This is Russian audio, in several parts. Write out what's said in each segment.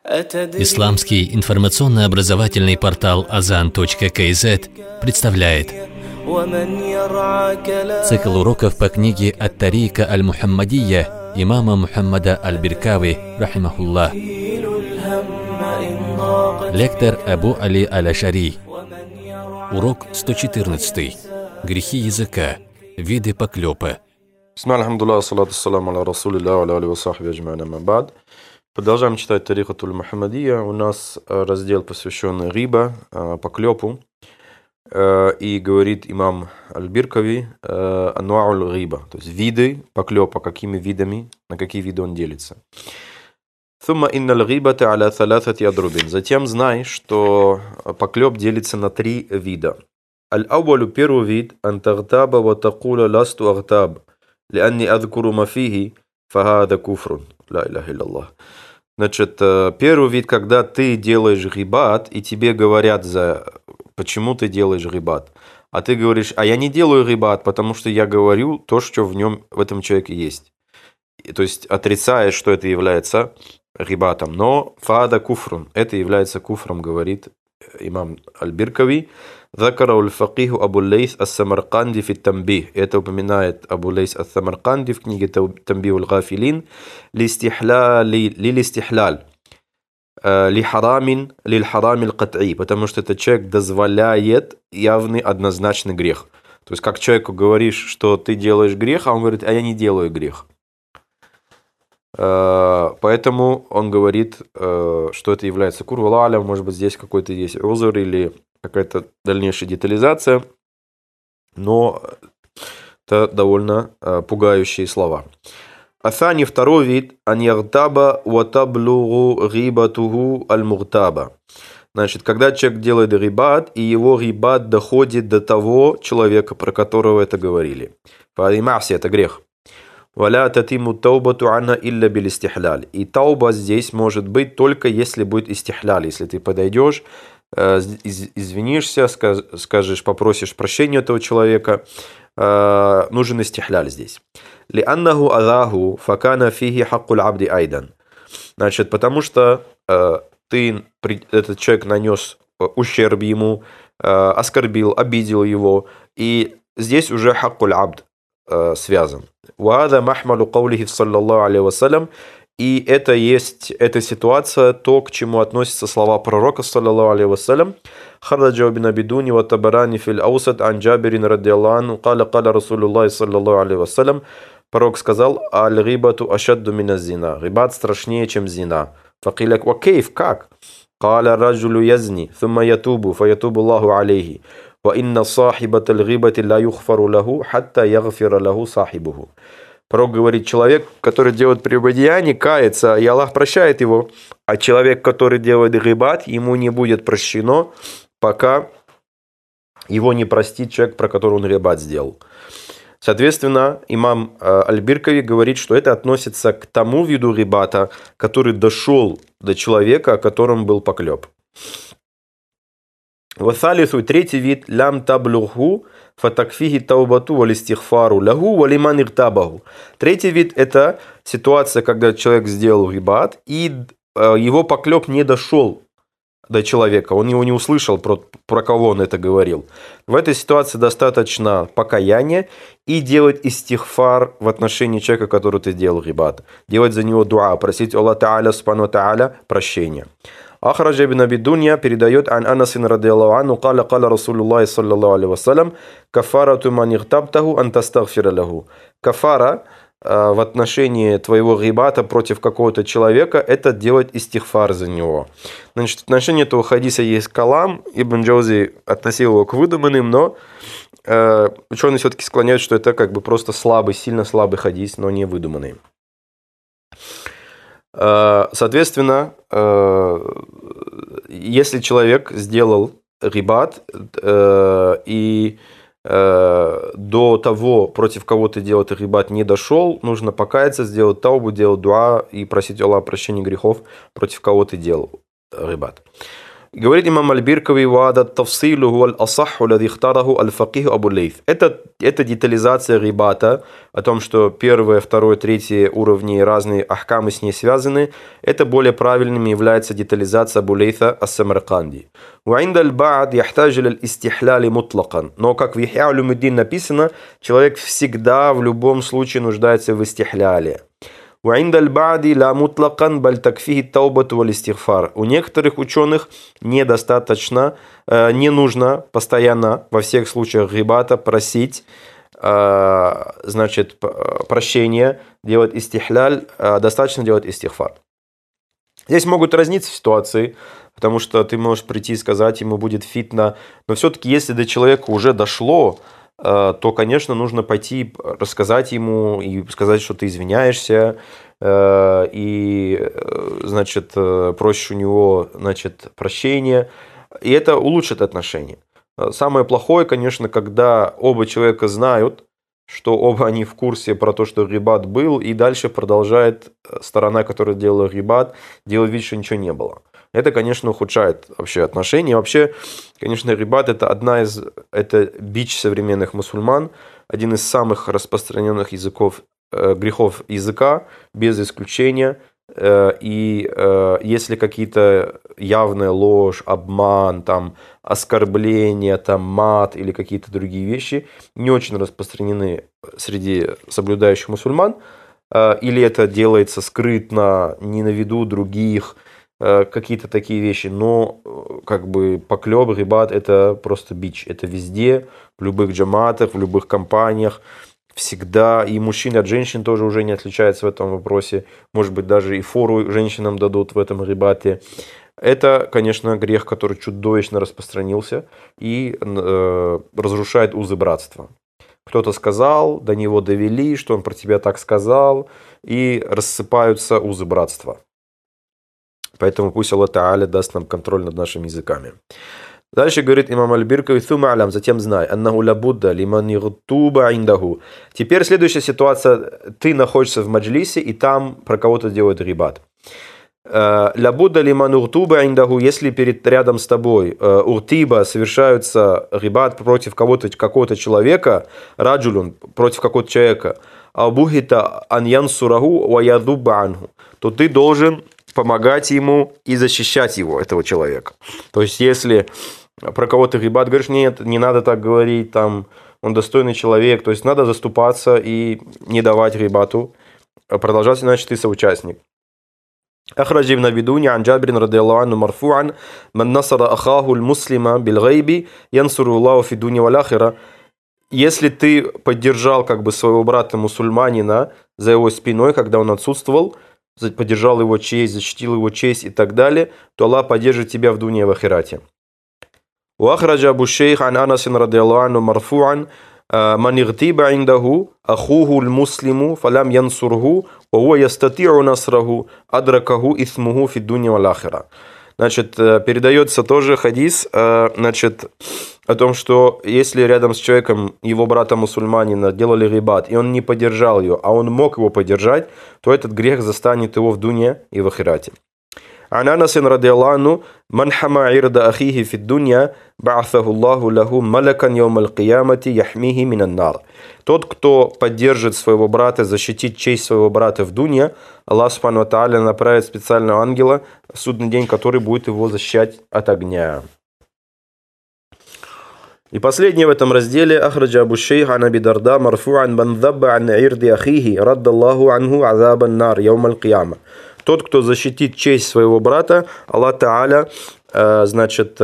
Исламский информационно-образовательный портал Azan.kz представляет цикл уроков по книге «Ат-Тарика аль-Мухаммадия» имама Мухаммада аль-Биркави, рахимахуллах. Лектор Абу Али аль-Ашари. Урок 114. Грехи языка. Виды поклепа. Продолжаем читать Тарикатуль Мухаммадия. У нас раздел, посвященный риба, поклепу. И говорит имам Аль-Биркави анва'уль риба, то есть виды поклепа, какими видами, на какие виды он делится. Thumma инналь рибата аля саласати адрубин. Затем знай, что поклеп делится на 3 вида. Аль-ауалю, первый вид, ан тагтаба ва такула ласту агтаб, лианни адкуру мафихи, фахада куфрун. Ла илляха илляллах. Значит, первый вид, когда ты делаешь гибат, и тебе говорят, почему ты делаешь гибат. А ты говоришь, а я не делаю гибат, потому что я говорю то, что в этом человеке есть. То есть отрицаешь, что это является гибатом. Но фаада куфрун, это является куфром, говорит имам Аль-Биркави. ذكره الفقيه أبو الليث السمرقندي في التنبيه. Это упоминает Абу Лейс ас-Самарканди в книге «Танбих аль-Гафилин». للاستحلال لحرام القطعي, потому что этот человек дозволяет явный однозначный грех. То есть как человеку говоришь, что ты делаешь грех, а он говорит, а я не делаю грех. Поэтому он говорит, что это является курвалаля, может быть здесь какой-то есть узр или какая-то дальнейшая детализация, но это довольно пугающие слова. Асани, второй вид, ан ягтаба ва таблугу гибатуху аль-мугтаба. Значит, когда человек делает гибат, и его гибат доходит до того человека, про которого это говорили. Фаримаси, это грех. Валя татиму таубату анна илля бил истихляль. И тауба здесь может быть только если будет истихляль. Если ты подойдешь, извинишься, скажешь, попросишь прощения этого человека, нужен истихляль здесь. Лианнаху адаху факана фихи хаккуль абди айдан. Значит, потому что этот человек нанес ущерб ему, оскорбил, обидел его, и здесь уже хаккуль абд связан. Ваада махмалу каулихи саллаллаху алейхи вассалям. И это есть эта ситуация, то, к чему относятся слова пророка саллаллаху алейхи вассалям. Хараджа бин Абидуни ва табарани фил аусад ан Джабирин радиаллаху анху каля Расулуллах саллаллаху алейхи вассалям. Пророк сказал: аль-рибату ашадду мина зина. Рибат страшнее, чем зина. Факиляк ва кейф, как? Каля раджулю язни, thumma ятубу, фаятубу Аллаху алейхи. Ва инна сахибат аль-рибати ла юхфару лаху, хатта ягфира лаху сахибуху. Пророк говорит, человек, который делает прелюбодеяние, кается, и Аллах прощает его. А человек, который делает гибат, ему не будет прощено, пока его не простит человек, про которого он гибат сделал. Соответственно, имам Аль-Биркави говорит, что это относится к тому виду гибата, который дошел до человека, о котором был поклеп. Васалису, третий вид, лям таблуху, фатакфихи таубату валистихфару лаху валиман иртабаху. Третий вид – это ситуация, когда человек сделал гибат, и его поклеп не дошел до человека, он его не услышал, про кого он это говорил. В этой ситуации достаточно покаяния и делать истихфар в отношении человека, который ты сделал гибат. Делать за него дуа, просить Аллах Та'аля, Субхану Та'аля, прощения. Ахраджа ибн Аби Дунья передает ан Анасин радиаллаху анху каля Расулуллах саллаллаху алейхи вассалям кафарату ман ихтабтаху ан тастагфира лаху. Кафара в отношении твоего гибата против какого-то человека – это делать истихфар за него. Значит, в отношении этого хадиса есть калам. Ибн Джаузи относил его к выдуманным, но ученые все-таки склоняют, что это как бы просто слабый, сильно слабый хадис, но не выдуманный. Соответственно, если человек сделал гибат и до того, против кого ты делал этот гибат, не дошел, нужно покаяться, сделать таубу, делать дуа и просить Аллаха прощения грехов, против кого ты делал гибат. Говорит имам Аль-Биркави: «Ваада тавсилу хуа аль-асахху лади ихтараху аль-факиху Абу Лейth». Это детализация рибата, о том, что первое, второе, третье уровни, разные ахкамы с ней связаны. Это более правильным является детализация Абу Лейта ас-Самарканди. «Ваинда аль-ба'д яхтаджи лаль-истихляли мутлакан». Но, как в Ихья улюмуддин написано, человек всегда в любом случае нуждается в истихляле. У некоторых ученых недостаточно, не нужно постоянно во всех случаях гибата просить, значит, прощения, делать истихляль, достаточно делать истихфар. Здесь могут разниться ситуации, потому что ты можешь прийти и сказать, ему будет фитна, но все-таки если до человека уже дошло, то, конечно, нужно пойти рассказать ему и сказать, что ты извиняешься, и, значит, просишь у него, значит, прощения, и это улучшит отношения. Самое плохое, конечно, когда оба человека знают, что оба они в курсе про то, что рибат был, и дальше продолжает сторона, которая делала рибат, делать вид, что ничего не было. Это, конечно, ухудшает вообще отношения. Вообще, конечно, рибат это бич современных мусульман, один из самых распространенных грехов языка, без исключения. И если какие-то явная ложь, обман, там, оскорбления, там, мат или какие-то другие вещи не очень распространены среди соблюдающих мусульман, или это делается скрытно, не на виду других, какие-то такие вещи, но как бы поклеп, рибат — это просто бич, это везде, в любых джаматах, в любых компаниях, всегда, и мужчины от женщин тоже уже не отличаются в этом вопросе, может быть, даже и фору женщинам дадут в этом рибате. Это, конечно, грех, который чудовищно распространился и разрушает узы братства. Кто-то сказал, до него довели, что он про тебя так сказал, и рассыпаются узы братства. Поэтому пусть Аллах Та'аля даст нам контроль над нашими языками. Дальше говорит имам Аль-Биркави: «Сума алям», затем знай, аннаху ла будда лиман югтуба индаху. Теперь следующая ситуация. Ты находишься в маджлисе, и там про кого-то делают рибат. Ла будда лиман уртуба индаху, если рядом с тобой уртиба совершаются рибат против какого-то человека, раджулун, против какого-то человека, абухита ан янсураху ва ядубба анху, то ты должен помогать ему и защищать его, этого человека. То есть, если про кого-то рибат говоришь, нет, не надо так говорить, там, он достойный человек, то есть, надо заступаться и не давать рибату продолжать, иначе ты соучастник. أخرج ابن بدوني عن جابر رضي الله عنه مرفوعا من نصر أخاه المسلم بالغيب ينصره الله في الدنيا والآخرة. Если ты поддержал как бы своего брата мусульманина за его спиной, когда он отсутствовал, поддержал его честь, защитил его честь и так далее, то Аллах поддержит тебя в дуне и в ахирате. وأخرج أبو الشيخ عن أنس رضي الله عنه مرفوعا من اغتيب عنده أخوه المسلم فلم ينصره وهو يستطيع نصره أدركه إثمه في الدنيا والآخرة. Значит, передается тоже хадис, значит, о том, что если рядом с человеком, его брата-мусульманина, делали рибат, и он не поддержал ее, а он мог его поддержать, то этот грех застанет его в дуне и в ахирате. عن أنس رضي الله عنه من حمى عرض أخيه في الدنيا بعثه الله له ملكا يوم القيامة يحميه من النار. Тот, кто поддержит своего брата, защитит честь своего брата в дуне, Аллах Субхану ва Тааля направит специального ангела в судный день, который будет его защищать от огня. И последнее в этом разделе: أخرج أبو الشيخ عن أبي درداء مرفوعا من ذب عن عرض أخيه رد الله عنه عذاب النار يوم القيامة. Тот, кто защитит честь своего брата, Аллах Та'аля, значит,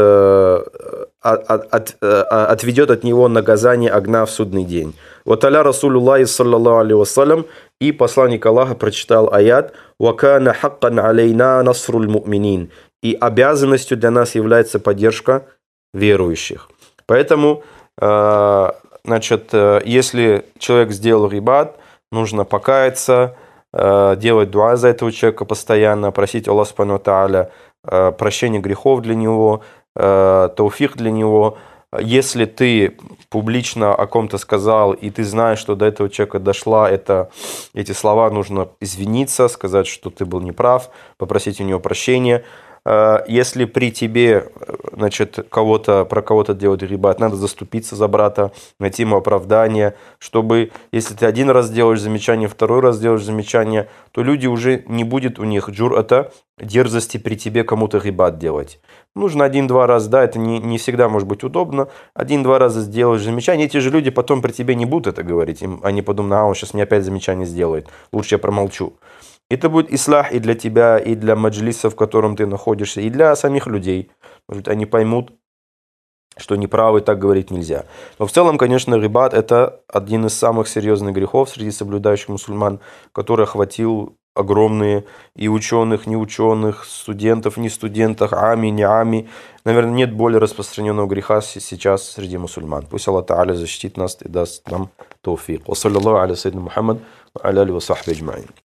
отведет от него наказание огня в судный день. Вот аля Расулуллахи саллаллаху алейхи вассалям, и посланник Аллаха прочитал аят: «Вакана хаккан алейна насруль му'минин», и обязанностью для нас является поддержка верующих. Поэтому, значит, если человек сделал рибат, нужно покаяться, делать дуа за этого человека постоянно, просить Аллаха Субхану ва Тааля прощения грехов для него, тауфик для него. Если ты публично о ком-то сказал, и ты знаешь, что до этого человека дошла эти слова, нужно извиниться, сказать, что ты был неправ, попросить у него прощения. если при тебе, значит, про кого-то делают гибат, надо заступиться за брата, найти ему оправдание, чтобы, если ты один раз делаешь замечание, второй раз делаешь замечание, то люди уже не будет у них джур'ата, дерзости при тебе кому-то гибат делать. Нужно 1-2 раза, да, это не всегда может быть удобно, 1-2 раза сделаешь замечание, эти же люди потом при тебе не будут это говорить, они подумают, он сейчас мне опять замечание сделает, лучше я промолчу. Это будет ислах и для тебя, и для маджлиса, в котором ты находишься, и для самих людей. Может, они поймут, что неправы, так говорить нельзя. Но в целом, конечно, гибат – это один из самых серьезных грехов среди соблюдающих мусульман, который охватил огромные и ученых, не ученых, студентов, не студентов, ами, не ами. Наверное, нет более распространенного греха сейчас среди мусульман. Пусть Аллах Та'аля защитит нас и даст нам тауфик. Ва саллаллаху аля саййидина Мухаммад ва аля алихи ва сахби аджмаин.